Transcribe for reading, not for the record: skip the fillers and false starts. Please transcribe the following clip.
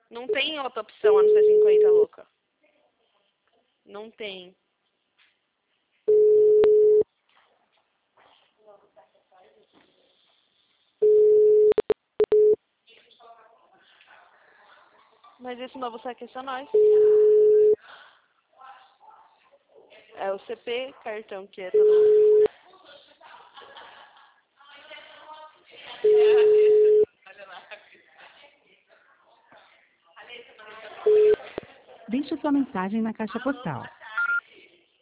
Não tem outra opção a não ser 50, louca. Não tem. Mas esse novo saque é só nós. É o CP, cartão que é todo mundo. Deixe sua mensagem na caixa postal